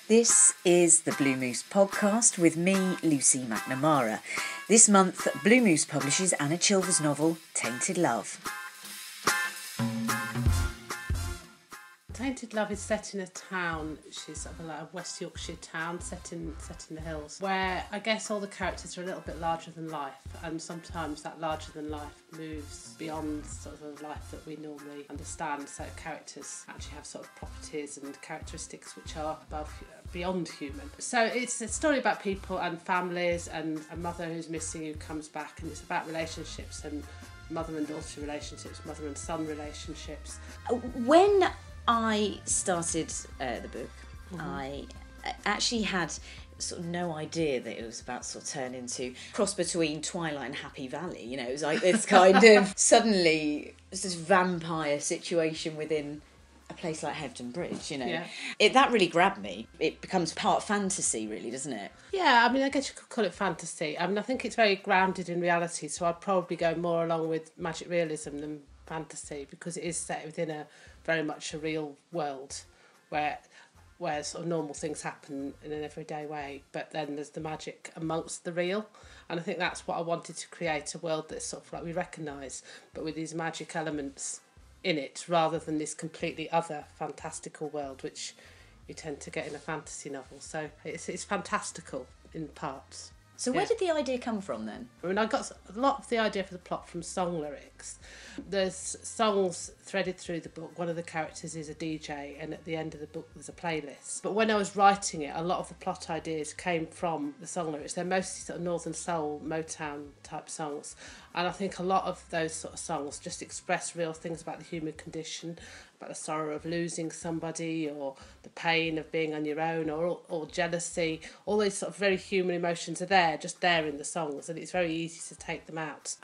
This is the Blue Moose podcast with me, Lucy McNamara. This month, Blue Moose publishes Anna Chilver's novel, Tainted Love. Tainted Love is set in a town, which is sort of like a West Yorkshire town set in the hills, where I guess all the characters are a little bit larger than life, and sometimes that larger than life moves beyond sort of the life that we normally understand. So characters actually have sort of properties and characteristics which are beyond human. So it's a story about people and families and a mother who's missing who comes back, and it's about relationships and mother and daughter relationships, mother and son relationships. When I started the book, I actually had sort of no idea that it was about sort of turn into cross between Twilight and Happy Valley. You know, it was like this kind of suddenly this vampire situation within a place like Hebden Bridge, you know. Yeah. That really grabbed me. It becomes part fantasy, really, doesn't it? Yeah, I mean, I guess you could call it fantasy. I mean, I think it's very grounded in reality, so I'd probably go more along with magic realism than fantasy, because it is set within a very much a real world where sort of normal things happen in an everyday way, but then there's the magic amongst the real. And I think that's what I wanted to create, a world that's sort of like we recognise, but with these magic elements in it, rather than this completely other fantastical world which you tend to get in a fantasy novel. So it's fantastical in parts. So where did the idea come from then? I mean, I got a lot of the idea for the plot from song lyrics. There's songs threaded through the book. One of the characters is a DJ, and at the end of the book there's a playlist. But when I was writing it, a lot of the plot ideas came from the song lyrics. They're mostly sort of Northern Soul, Motown type songs. And I think a lot of those sort of songs just express real things about the human condition, about the sorrow of losing somebody, or the pain of being on your own, or jealousy. All those sort of very human emotions are there, just there in the songs, and it's very easy to take them out.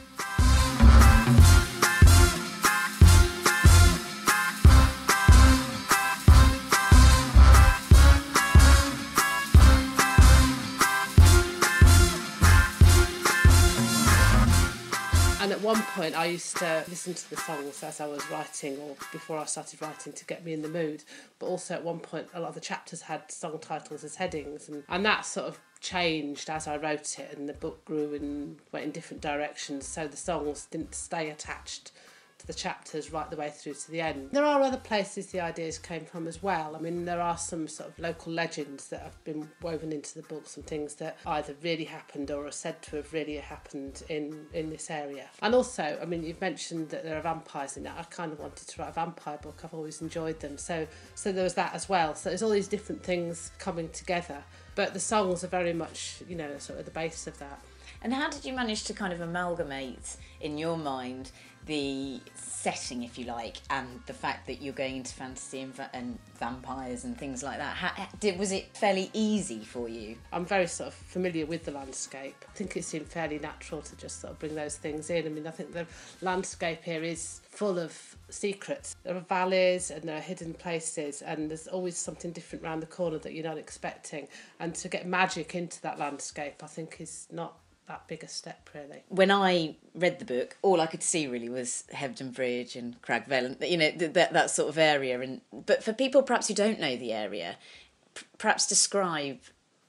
And at one point I used to listen to the songs as I was writing, or before I started writing, to get me in the mood. But also at one point a lot of the chapters had song titles as headings, and that sort of changed as I wrote it, and the book grew and went in different directions, so the songs didn't stay attached to the chapters right the way through to the end. There are other places the ideas came from as well. I mean, there are some sort of local legends that have been woven into the book, some things that either really happened or are said to have really happened in this area. And also, I mean, you've mentioned that there are vampires in it. I kind of wanted to write a vampire book. I've always enjoyed them. So there was that as well. So there's all these different things coming together. But the songs are very much, you know, sort of the base of that. And how did you manage to kind of amalgamate in your mind the setting, if you like, and the fact that you're going into fantasy and vampires and things like that? Was it fairly easy for you? I'm very sort of familiar with the landscape. I think it seemed fairly natural to just sort of bring those things in. I mean, I think the landscape here is full of secrets. There are valleys and there are hidden places, and there's always something different around the corner that you're not expecting. And to get magic into that landscape, I think, is not that big a step, really. When I read the book, all I could see really was Hebden Bridge and Cragvell, and you know, that sort of area. But for people perhaps who don't know the area, perhaps describe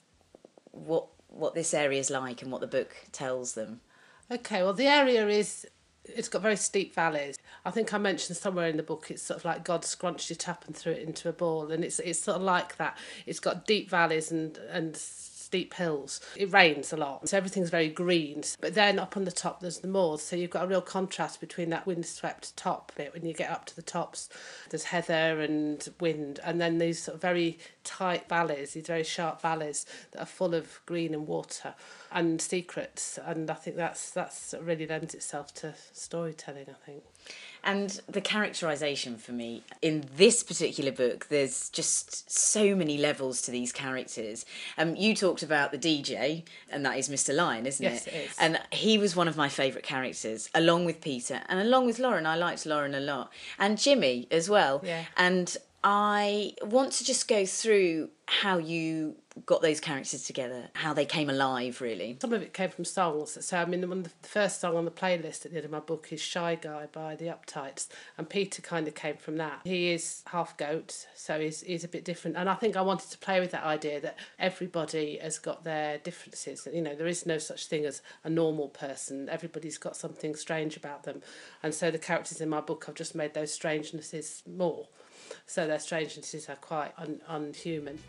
what this area is like and what the book tells them. Okay, well, the area it's got very steep valleys. I think I mentioned somewhere in the book it's sort of like God scrunched it up and threw it into a ball, and it's sort of like that. It's got deep valleys and steep hills. It rains a lot, so everything's very green. But then up on the top there's the moors, so you've got a real contrast between that windswept top bit. When you get up to the tops, there's heather and wind, and then these sort of very tight valleys, these very sharp valleys that are full of green and water and secrets. And I think that's really lends itself to storytelling, I think. And the characterisation for me in this particular book, there's just so many levels to these characters. You talked about the DJ, and that is Mr. Lyon, isn't it? Yes, it is. And he was one of my favourite characters, along with Peter and along with Lauren. I liked Lauren a lot, and Jimmy as well. Yeah. And I want to just go through how you got those characters together, how they came alive, really. Some of it came from songs. So, I mean, the first song on the playlist at the end of my book is Shy Guy by The Uptights, and Peter kind of came from that. He is half goat, so he's a bit different. And I think I wanted to play with that idea that everybody has got their differences. You know, there is no such thing as a normal person. Everybody's got something strange about them. And so the characters in my book, I've just made those strangenesses more. So their strangenesses are quite unhuman.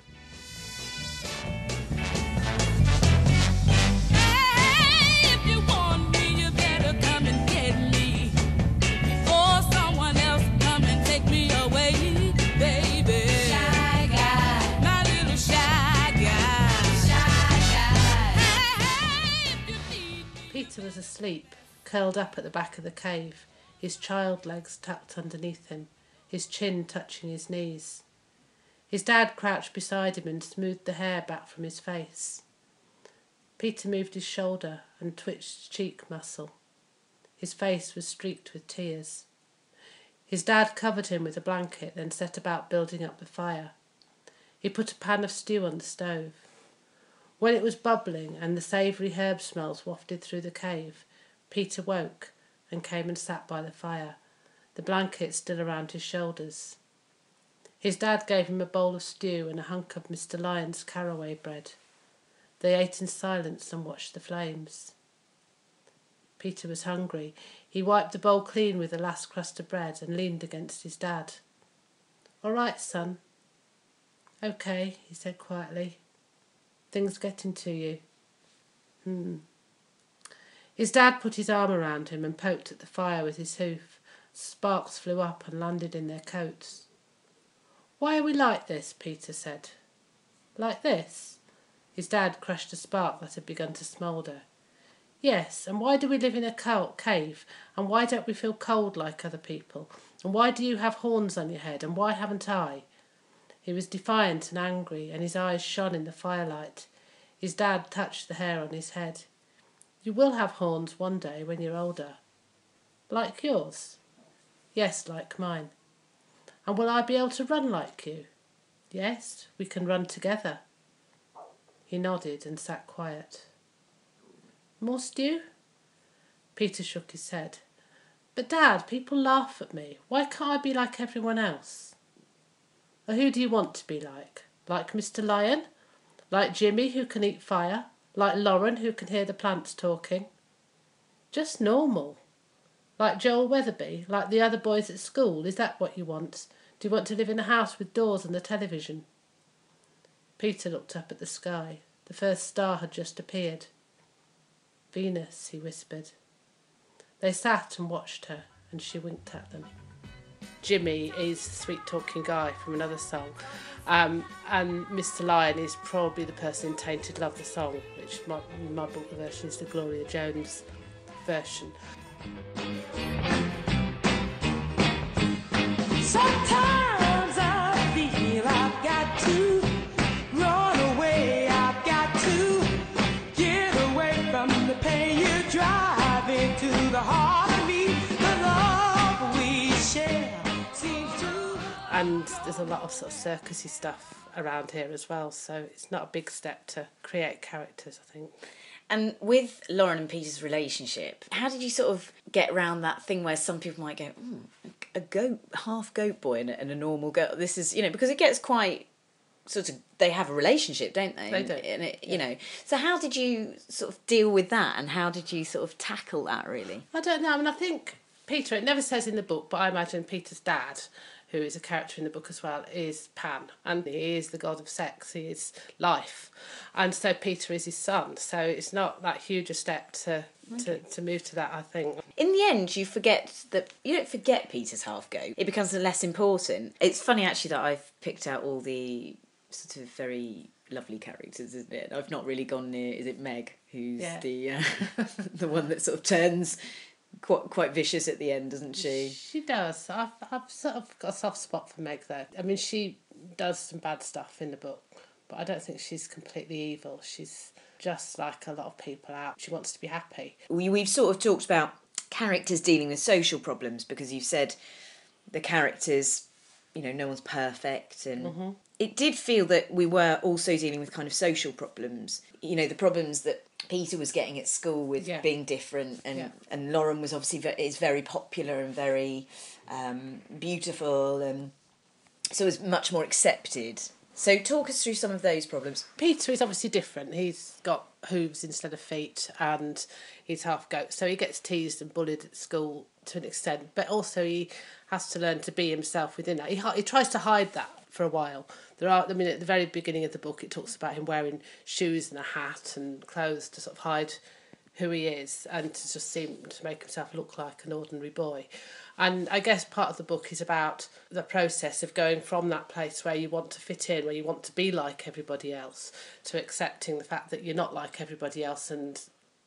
Peter was asleep, curled up at the back of the cave, his child legs tucked underneath him, his chin touching his knees. His dad crouched beside him and smoothed the hair back from his face. Peter moved his shoulder and twitched cheek muscle. His face was streaked with tears. His dad covered him with a blanket, then set about building up the fire. He put a pan of stew on the stove. When it was bubbling and the savoury herb smells wafted through the cave, Peter woke and came and sat by the fire, the blanket still around his shoulders. His dad gave him a bowl of stew and a hunk of Mr. Lyon's caraway bread. They ate in silence and watched the flames. Peter was hungry. He wiped the bowl clean with the last crust of bread and leaned against his dad. "All right, son." "Okay," he said quietly. "Things getting to you?" His dad put his arm around him and poked at the fire with his hoof. Sparks flew up and landed in their coats. "Why are we like this?" Peter said. "Like this?" His dad crushed a spark that had begun to smoulder. "Yes, and why do we live in a cave? And why don't we feel cold like other people? And why do you have horns on your head? And why haven't I?" He was defiant and angry, and his eyes shone in the firelight. His dad touched the hair on his head. "You will have horns one day when you're older." "Like yours?" "Yes, like mine." "And will I be able to run like you?" "Yes, we can run together." He nodded and sat quiet. "More stew?" Peter shook his head. "But Dad, people laugh at me. Why can't I be like everyone else?" "Well, who do you want to be like? Like Mr. Lyon? Like Jimmy, who can eat fire? Like Lauren, who can hear the plants talking?" "Just normal. Like Joel Weatherby? Like the other boys at school? Is that what you want? Do you want to live in a house with doors and a television?" Peter looked up at the sky. The first star had just appeared. "Venus," he whispered. They sat and watched her, and she winked at them. Jimmy is the sweet-talking guy from another song. And Mr. Lyon is probably the person in Tainted Love, the song, which in my book, the version is the Gloria Jones version. Sometimes I feel I've got to run away. I've got to get away from the pain you drive into the heart of me. The love we share seems to... And there's a lot of sort of circusy stuff around here as well, so it's not a big step to create characters, I think. And with Lauren and Peter's relationship, how did you sort of get around that thing where some people might go, a goat, half goat boy and a normal girl? This is, because it gets quite sort of, they have a relationship, don't they? They do. And it, so how did you sort of deal with that, and how did you sort of tackle that, really? I don't know. I mean, I think Peter, it never says in the book, but I imagine Peter's dad, who is a character in the book as well, is Pan. And he is the god of sex. He is life. And so Peter is his son. So it's not that huge a step to move to that, I think. In the end, you don't forget Peter's half goat. It becomes less important. It's funny, actually, that I've picked out all the sort of very lovely characters, isn't it? I've not really gone near, is it Meg, who's the the one that sort of turns quite vicious at the end, doesn't she? She does. I've sort of got a soft spot for Meg, though. I mean, she does some bad stuff in the book, but I don't think she's completely evil. She's just like a lot of people out. She wants to be happy. We've sort of talked about characters dealing with social problems, because you've said the characters no one's perfect, and it did feel that we were also dealing with kind of social problems, the problems that Peter was getting at school with being different, and Lauren was obviously is very popular and very beautiful, and so is much more accepted. So talk us through some of those problems. Peter is obviously different. He's got hooves instead of feet, and he's half goat, so he gets teased and bullied at school to an extent, but also he has to learn to be himself within that. He tries to hide that for a while. At the very beginning of the book, it talks about him wearing shoes and a hat and clothes to sort of hide who he is and to just seem to make himself look like an ordinary boy. And I guess part of the book is about the process of going from that place where you want to fit in, where you want to be like everybody else, to accepting the fact that you're not like everybody else and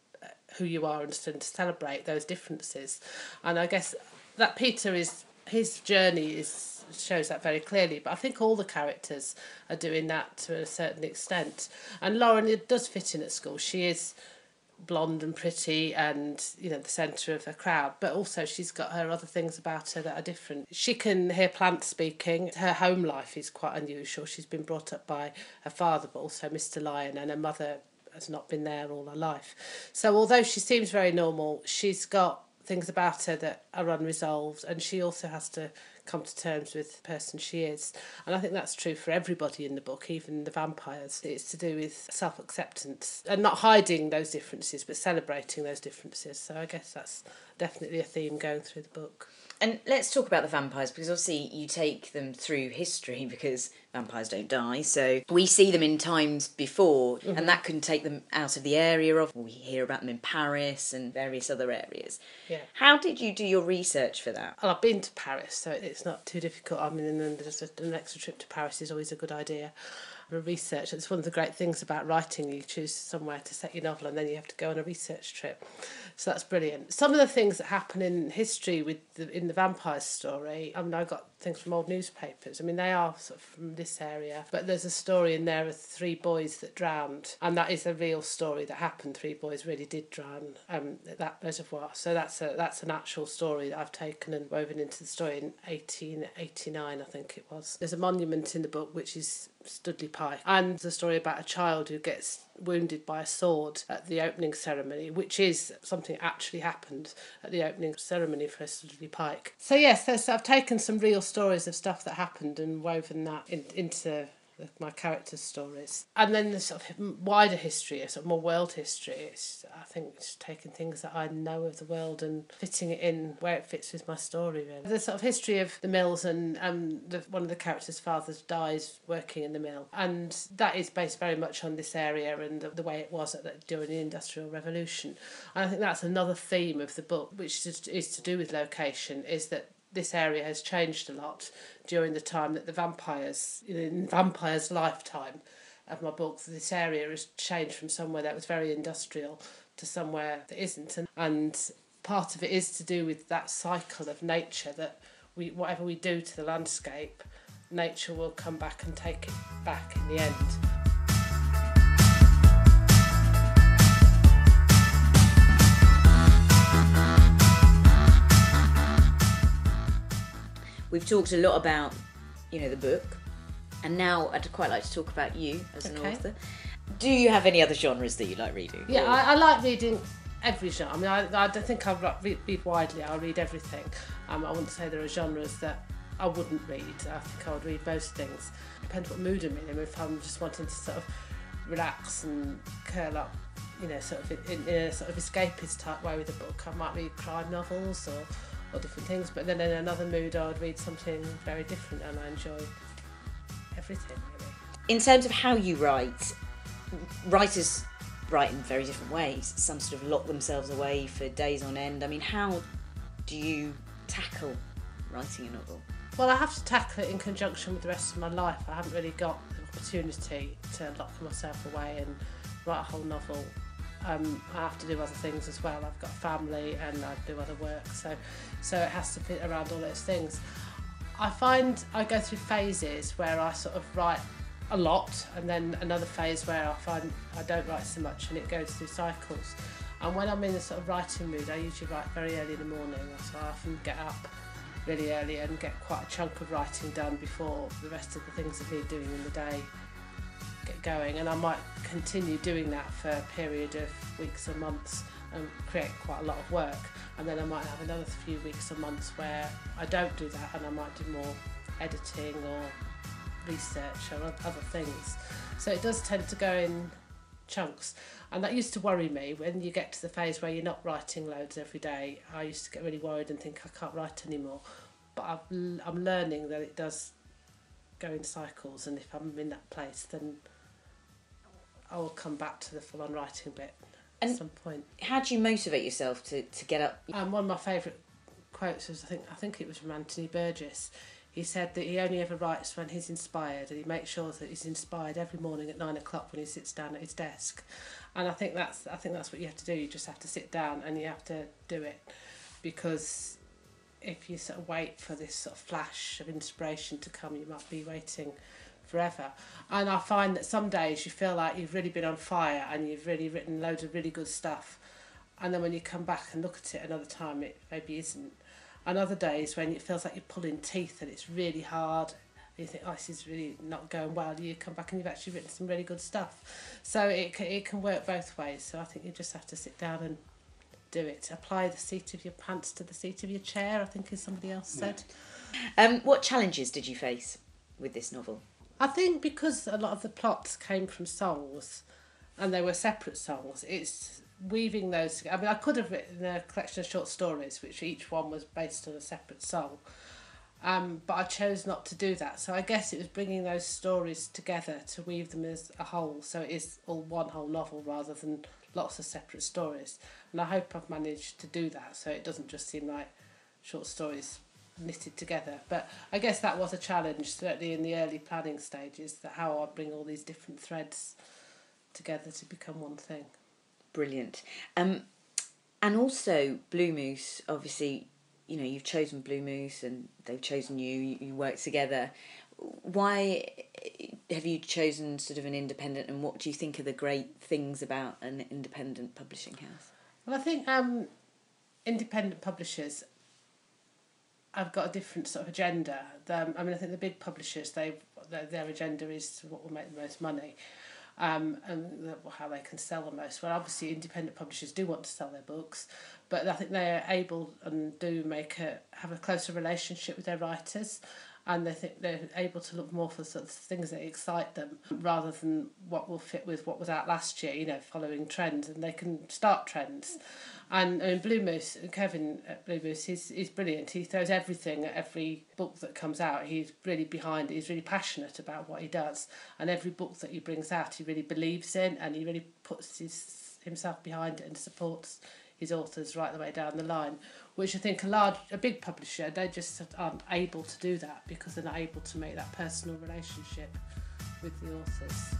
who you are, and to celebrate those differences. And I guess that Peter his journey shows that very clearly, but I think all the characters are doing that to a certain extent. And Lauren, it does fit in at school. She is blonde and pretty and the centre of a crowd, but also she's got her other things about her that are different. She can hear plants speaking. Her home life is quite unusual. She's been brought up by her father, but also Mr. Lyon, and her mother has not been there all her life. So although she seems very normal, she's got things about her that are unresolved, and she also has to come to terms with the person she is. And I think that's true for everybody in the book, even the vampires. It's to do with self-acceptance and not hiding those differences, but celebrating those differences. So I guess that's definitely a theme going through the book. And let's talk about the vampires, because obviously you take them through history, because vampires don't die. So we see them in times before, and that can take them out of the area of. We hear about them in Paris and various other areas. Yeah. How did you do your research for that? Well, I've been to Paris, so it's not too difficult. I mean, and then there's an extra trip to Paris is always a good idea. Research. It's one of the great things about writing. You choose somewhere to set your novel and then you have to go on a research trip. So that's brilliant. Some of the things that happen in history in the vampire story, I mean, I got things from old newspapers. I mean, they are sort of from this area, but there's a story in there of 3 boys that drowned, and that is a real story that happened. 3 boys really did drown at that reservoir. So that's an actual story that I've taken and woven into the story in 1889, I think it was. There's a monument in the book which is Studley Pike, and the story about a child who gets wounded by a sword at the opening ceremony, which is something that actually happened at the opening ceremony for Studley Pike. So yes, I've taken some real stories of stuff that happened and woven that into my characters' stories. And then the sort of wider history, sort of more world history, I think it's taking things that I know of the world and fitting it in where it fits with my story, really. The sort of history of the mills, and one of the characters' fathers dies working in the mill, and that is based very much on this area and the way it was during the Industrial Revolution. And I think that's another theme of the book, which is to do with location, is that this area has changed a lot during the time that the vampires, in Vampire's lifetime of my book, this area has changed from somewhere that was very industrial to somewhere that isn't. And part of it is to do with that cycle of nature, that whatever we do to the landscape, nature will come back and take it back in the end. We've talked a lot about, the book, and now I'd quite like to talk about you as an author. Do you have any other genres that you like reading? Yeah, I like reading every genre. I mean, I don't think I read widely. I read everything. I wouldn't say there are genres that I wouldn't read. I think I would read most things. Depends what mood I'm in. If I'm just wanting to sort of relax and curl up, sort of in a sort of escapist type way with a book, I might read crime novels or different things, but then in another mood I would read something very different, and I enjoy everything, really. In terms of how you write, writers write in very different ways. Some sort of lock themselves away for days on end. I mean, how do you tackle writing a novel? Well, I have to tackle it in conjunction with the rest of my life. I haven't really got the opportunity to lock myself away and write a whole novel. I have to do other things as well. I've got a family and I do other work, so it has to fit around all those things. I find I go through phases where I sort of write a lot, and then another phase where I find I don't write so much, and it goes through cycles. And when I'm in a sort of writing mood, I usually write very early in the morning, so I often get up really early and get quite a chunk of writing done before the rest of the things that need doing in the day get going. And I might continue doing that for a period of weeks or months and create quite a lot of work, and then I might have another few weeks or months where I don't do that and I might do more editing or research or other things. So it does tend to go in chunks, and that used to worry me. When you get to the phase where you're not writing loads every day, I used to get really worried and think I can't write anymore, but I'm learning that it does go in cycles, and if I'm in that place then I will come back to the full-on writing bit at some point. How do you motivate yourself to get up? One of my favourite quotes was, I think it was from Anthony Burgess. He said that he only ever writes when he's inspired, and he makes sure that he's inspired every morning at 9 o'clock when he sits down at his desk. And I think that's what you have to do. You just have to sit down and you have to do it, because if you sort of wait for this sort of flash of inspiration to come, you might be waiting forever. And I find that some days you feel like you've really been on fire and you've really written loads of really good stuff, and then when you come back and look at it another time, it maybe isn't. And other days when it feels like you're pulling teeth and it's really hard, and you think, oh, this is really not going well, you come back and you've actually written some really good stuff. So it can work both ways. So I think you just have to sit down and do it. Apply the seat of your pants to the seat of your chair, I think, as somebody else said. What challenges did you face with this novel? I think because a lot of the plots came from songs and they were separate songs, it's weaving those together. I mean, I could have written a collection of short stories which each one was based on a separate song, but I chose not to do that. So I guess it was bringing those stories together to weave them as a whole, so it is all one whole novel rather than lots of separate stories. And I hope I've managed to do that, so it doesn't just seem like short stories knitted together. But I guess that was a challenge, certainly in the early planning stages, that how I bring all these different threads together to become one thing. Brilliant. And also Blue Moose, obviously, you know, you've chosen Blue Moose and they've chosen you, you work together. Why have you chosen sort of an independent, and what do you think are the great things about an independent publishing house? Well, I think independent publishers have got a different sort of agenda. I mean, I think the big publishers, their agenda is what will make the most money. And how they can sell the most. Well, obviously independent publishers do want to sell their books, but I think they're able and do have a closer relationship with their writers, and they think they're able to look more for sort of things that excite them rather than what will fit with what was out last year, you know, following trends, and they can start trends. And I mean, Blue Moose, Kevin at Blue Moose, he's brilliant. He throws everything at every book that comes out. He's really behind it. He's really passionate about what he does. And every book that he brings out, he really believes in, and he really puts himself behind it and supports his authors right the way down the line, which I think a big publisher, they just aren't able to do that because they're not able to make that personal relationship with the authors.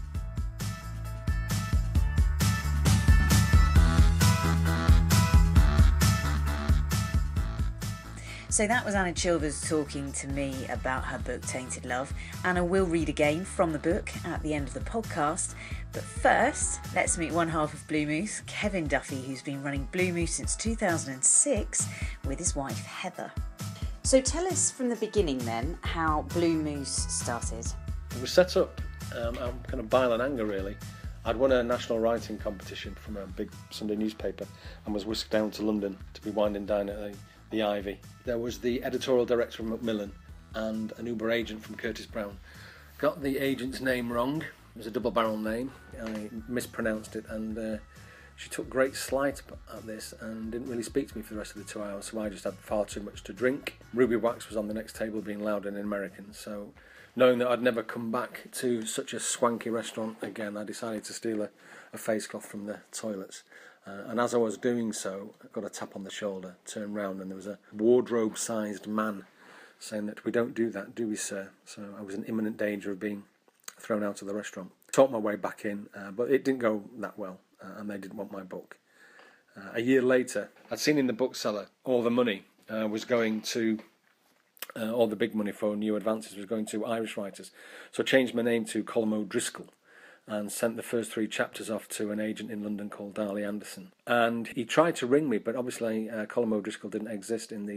So that was Anna Chilvers talking to me about her book Tainted Love. Anna will read again from the book at the end of the podcast. But first, let's meet one half of Blue Moose, Kevin Duffy, who's been running Blue Moose since 2006 with his wife Heather. So tell us from the beginning then how Blue Moose started. It was set up out of kind of bile and anger, really. I'd won a national writing competition from a big Sunday newspaper and was whisked down to London to be winding down at the Ivy. There was the editorial director of Macmillan and an Uber agent from Curtis Brown. Got the agent's name wrong. It was a double-barrel name. I mispronounced it, and she took great slight at this and didn't really speak to me for the rest of the 2 hours, so I just had far too much to drink. Ruby Wax was on the next table being loud and American, so knowing that I'd never come back to such a swanky restaurant again, I decided to steal a face cloth from the toilets. And as I was doing so, I got a tap on the shoulder, turned round, and there was a wardrobe-sized man saying that, "We don't do that, do we, sir?" So I was in imminent danger of being thrown out of the restaurant. Talked my way back in, but it didn't go that well, and they didn't want my book. A year later, I'd seen in the bookseller all the money was going to, all the big money for new advances was going to Irish writers. So I changed my name to Colm O'Driscoll and sent the first 3 chapters off to an agent in London called Darley Anderson. And he tried to ring me, but obviously Colm O'Driscoll didn't exist in the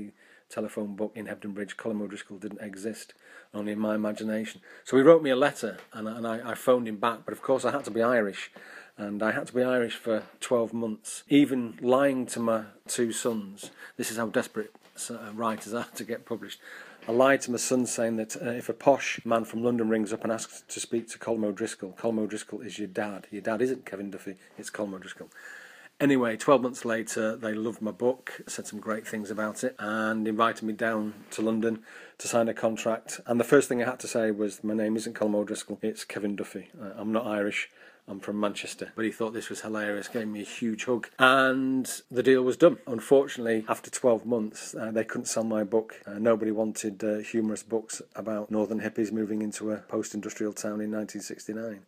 telephone book in Hebden Bridge, Colin O'Driscoll didn't exist, only in my imagination. So he wrote me a letter, and I phoned him back, but of course I had to be Irish, and I had to be Irish for 12 months, even lying to my 2 sons. This is how desperate writers are to get published. I lied to my son saying that if a posh man from London rings up and asks to speak to Colm O'Driscoll is your dad. Your dad isn't Kevin Duffy, it's Colm O'Driscoll. Anyway, 12 months later, they loved my book, said some great things about it, and invited me down to London to sign a contract. And the first thing I had to say was, my name isn't Colm O'Driscoll, it's Kevin Duffy. I'm not Irish, I'm from Manchester. But he thought this was hilarious, gave me a huge hug, and the deal was done. Unfortunately, after 12 months, they couldn't sell my book. Nobody wanted humorous books about northern hippies moving into a post-industrial town in 1969.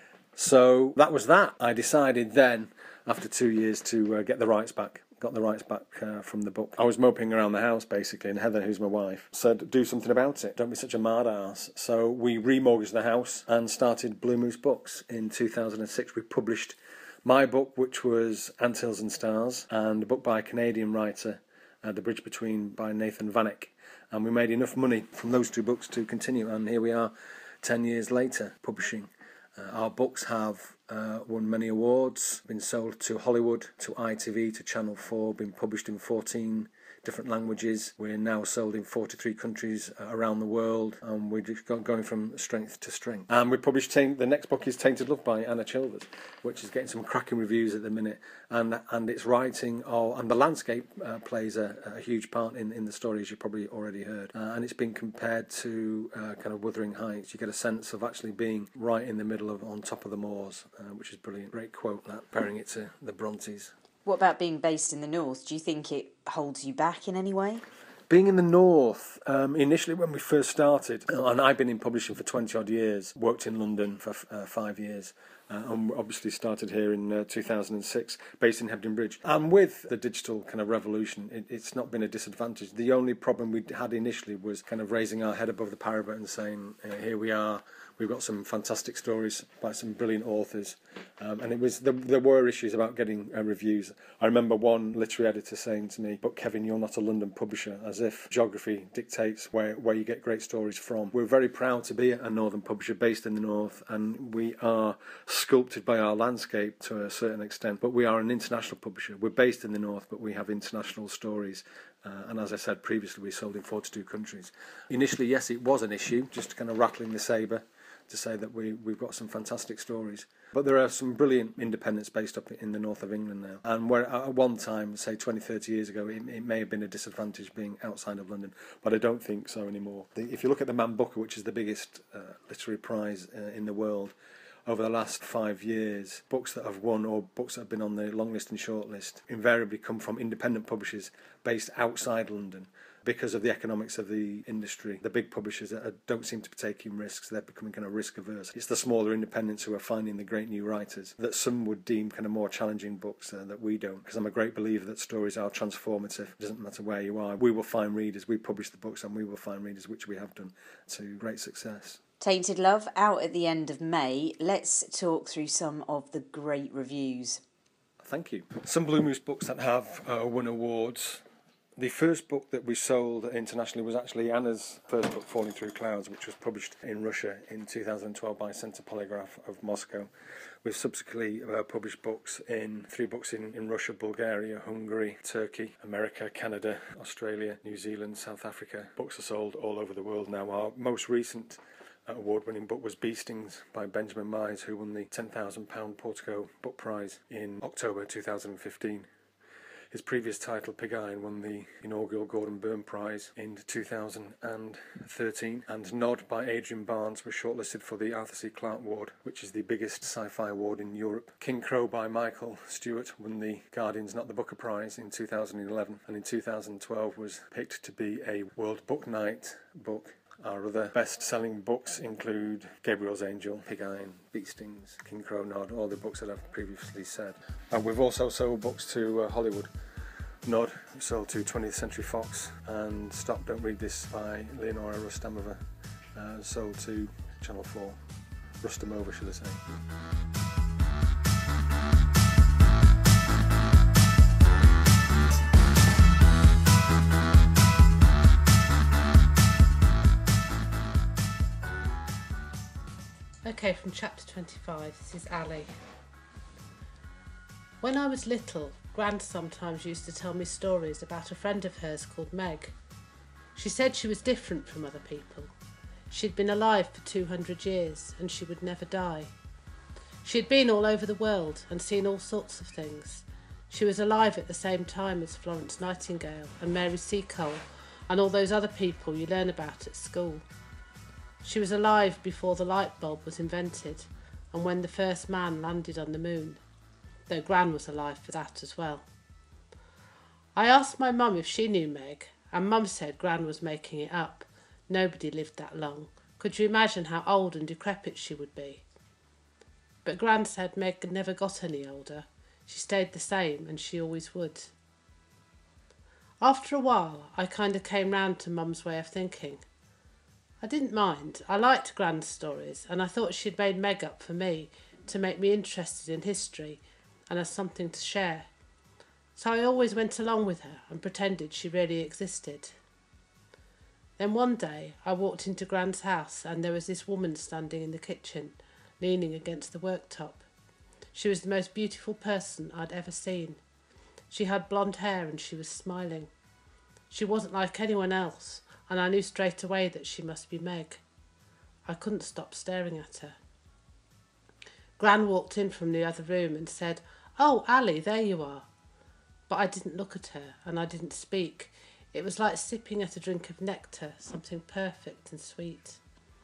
So that was that. I decided then, after 2 years, to get the rights back. Got the rights back from the book. I was moping around the house, basically, and Heather, who's my wife, said, do something about it. Don't be such a mad ass. So we remortgaged the house and started Blue Moose Books in 2006. We published my book, which was Anthills and Stars, and a book by a Canadian writer, The Bridge Between, by Nathan Vanek. And we made enough money from those 2 books to continue, and here we are 10 years later, publishing. Our books have won many awards, been sold to Hollywood, to ITV, to Channel 4, been published in 14 different languages. We're now sold in 43 countries around the world, and we're just going from strength to strength. And we published the next book is Tainted Love by Anna Chilvers, which is getting some cracking reviews at the minute, and its writing and the landscape plays a huge part in the story, as you probably already heard. And it's been compared to kind of Wuthering Heights. You get a sense of actually being right in the middle of, on top of the moors, which is brilliant. Great quote, that, comparing it to the Brontes. What about being based in the north? Do you think it holds you back in any way? Being in the north, initially when we first started, and I've been in publishing for 20 odd years, worked in London for 5 years, and obviously started here in 2006, based in Hebden Bridge. And with the digital kind of revolution, it's not been a disadvantage. The only problem we had initially was kind of raising our head above the parapet and saying, here we are. We've got some fantastic stories by some brilliant authors, and there were issues about getting reviews. I remember one literary editor saying to me, "But Kevin, you're not a London publisher," as if geography dictates where you get great stories from. We're very proud to be a northern publisher based in the north, and we are sculpted by our landscape to a certain extent, but we are an international publisher. We're based in the north, but we have international stories. And as I said previously, we sold in 42 countries. Initially, yes, it was an issue, just kind of rattling the sabre to say that we've got some fantastic stories. But there are some brilliant independents based up in the north of England now. And where at one time, say 20, 30 years ago, it may have been a disadvantage being outside of London, but I don't think so anymore. If you look at the Man Booker, which is the biggest literary prize in the world, over the last 5 years, books that have won or books that have been on the long list and short list invariably come from independent publishers based outside London because of the economics of the industry. The big publishers that don't seem to be taking risks, they're becoming kind of risk averse. It's the smaller independents who are finding the great new writers that some would deem kind of more challenging books that we don't, because I'm a great believer that stories are transformative. It doesn't matter where you are. We will find readers. We publish the books and we will find readers, which we have done to great success. Tainted Love, out at the end of May. Let's talk through some of the great reviews. Thank you. Some Blue Moose books that have won awards. The first book that we sold internationally was actually Anna's first book, Falling Through Clouds, which was published in Russia in 2012 by Centre Polygraph of Moscow. We've subsequently published three books in Russia, Bulgaria, Hungary, Turkey, America, Canada, Australia, New Zealand, South Africa. Books are sold all over the world now. Our most recent award-winning book was Beastings by Benjamin Mize, who won the £10,000 Portico Book Prize in October 2015. His previous title, Pig Iron, won the inaugural Gordon Byrne Prize in 2013, and Nod by Adrian Barnes was shortlisted for the Arthur C. Clarke Award, which is the biggest sci-fi award in Europe. King Crow by Michael Stewart won the Guardian's Not the Booker Prize in 2011, and in 2012 was picked to be a World Book Night book. Our other best-selling books include Gabriel's Angel, Pig Iron, Beastings, King Crow, Nod, all the books that I've previously said. And we've also sold books to Hollywood. Nod sold to 20th Century Fox, and Stop, Don't Read This by Leonora Rustamova sold to Channel 4. Rustamova, should I say. Okay, from chapter 25, this is Ali. When I was little, Gran sometimes used to tell me stories about a friend of hers called Meg. She said she was different from other people. She'd been alive for 200 years and she would never die. She had been all over the world and seen all sorts of things. She was alive at the same time as Florence Nightingale and Mary Seacole and all those other people you learn about at school. She was alive before the light bulb was invented and when the first man landed on the moon, though Gran was alive for that as well. I asked my mum if she knew Meg, and Mum said Gran was making it up. Nobody lived that long. Could you imagine how old and decrepit she would be? But Gran said Meg never got any older. She stayed the same, and she always would. After a while, I kind of came round to Mum's way of thinking. I didn't mind. I liked Gran's stories, and I thought she'd made Meg up for me to make me interested in history and as something to share. So I always went along with her and pretended she really existed. Then one day I walked into Gran's house and there was this woman standing in the kitchen, leaning against the worktop. She was the most beautiful person I'd ever seen. She had blonde hair and she was smiling. She wasn't like anyone else, and I knew straight away that she must be Meg. I couldn't stop staring at her. Gran walked in from the other room and said, "Oh, Ali, there you are." But I didn't look at her and I didn't speak. It was like sipping at a drink of nectar, something perfect and sweet.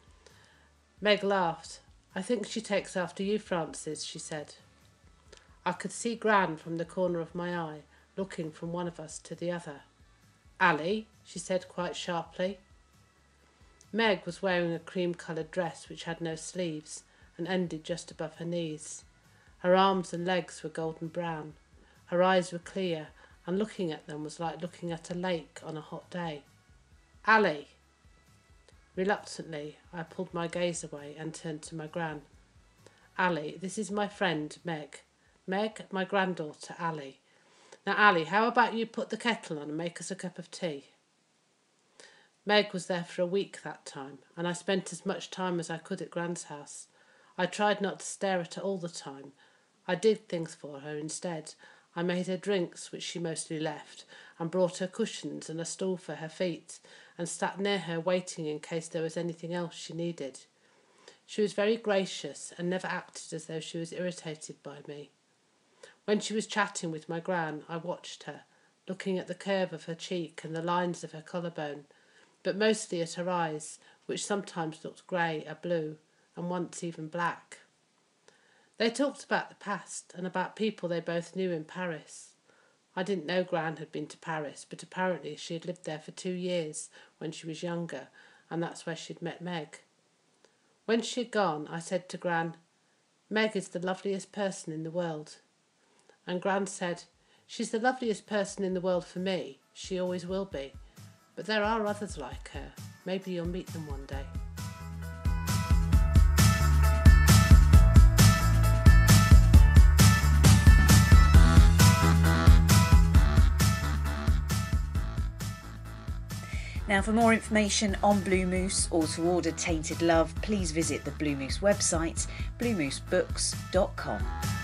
Meg laughed. "I think she takes after you, Frances," she said. I could see Gran from the corner of my eye, looking from one of us to the other. "Ali," she said quite sharply. Meg was wearing a cream-coloured dress which had no sleeves and ended just above her knees. Her arms and legs were golden brown. Her eyes were clear, and looking at them was like looking at a lake on a hot day. "Ali!" Reluctantly, I pulled my gaze away and turned to my Gran. "Ali, this is my friend, Meg. Meg, my granddaughter, Ali. Now, Ali, how about you put the kettle on and make us a cup of tea?" Meg was there for a week that time, and I spent as much time as I could at Gran's house. I tried not to stare at her all the time. I did things for her instead. I made her drinks, which she mostly left, and brought her cushions and a stool for her feet, and sat near her waiting in case there was anything else she needed. She was very gracious and never acted as though she was irritated by me. When she was chatting with my Gran, I watched her, looking at the curve of her cheek and the lines of her collarbone, but mostly at her eyes, which sometimes looked grey or blue, and once even black. They talked about the past and about people they both knew in Paris. I didn't know Gran had been to Paris, but apparently she had lived there for 2 years when she was younger, and that's where she'd met Meg. When she had gone, I said to Gran, "Meg is the loveliest person in the world." And Gran said, "She's the loveliest person in the world for me. She always will be. But there are others like her. Maybe you'll meet them one day." Now, for more information on Blue Moose or to order Tainted Love, please visit the Blue Moose website, bluemoosebooks.com.